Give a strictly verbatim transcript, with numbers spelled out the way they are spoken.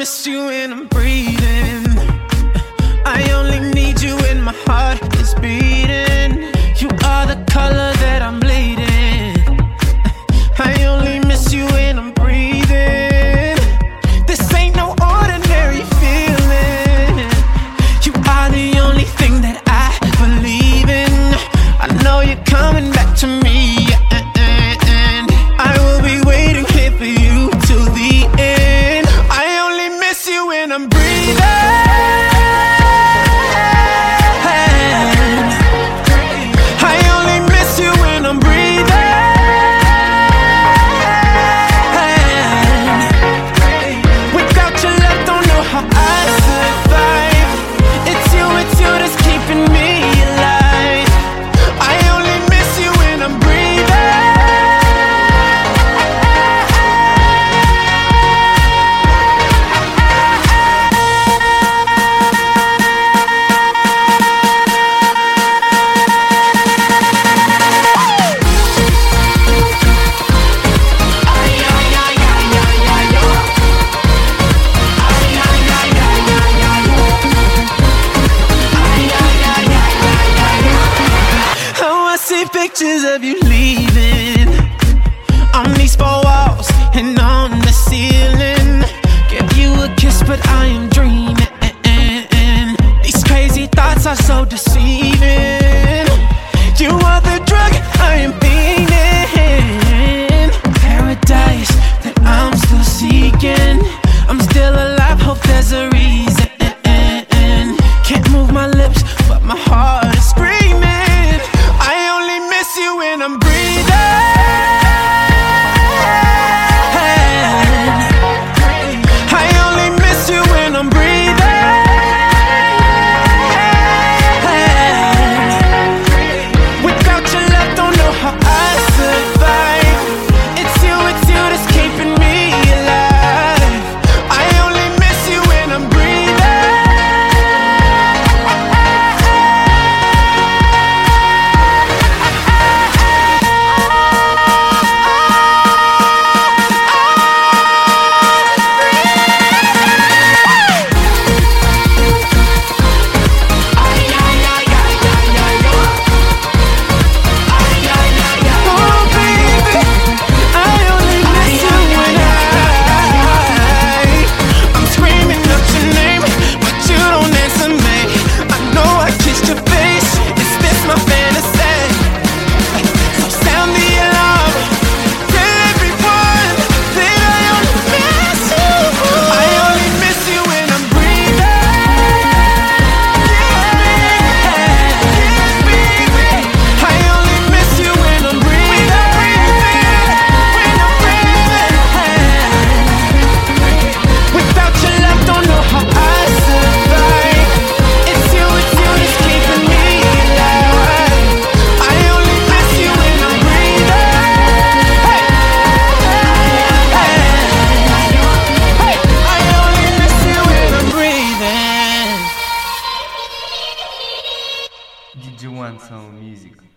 miss you when I'm breathing. I only need you when my heart is beating. You are the color that I'm bleeding. I only miss you when I'm breathing. This ain't no ordinary feeling. You are the only thing that I believe in. I know you're coming back to me, and I will be waiting here for you till the end. I only miss you when I'm breathing. Pictures of you leaving on these four walls and on the ceiling. Give you a kiss, but I am dreaming. These crazy thoughts are so deceiving. You are the drug I am feeding. Paradise that I'm still seeking. I'm still alive, hope there's a reason. Can't move my lips, but my heart is screaming. When I'm breathing, I only miss you when I'm breathing. Without your love, don't know how I survive. It's you, it's you that's keeping me alive. I only miss you when I'm breathing. D J One Sound Music.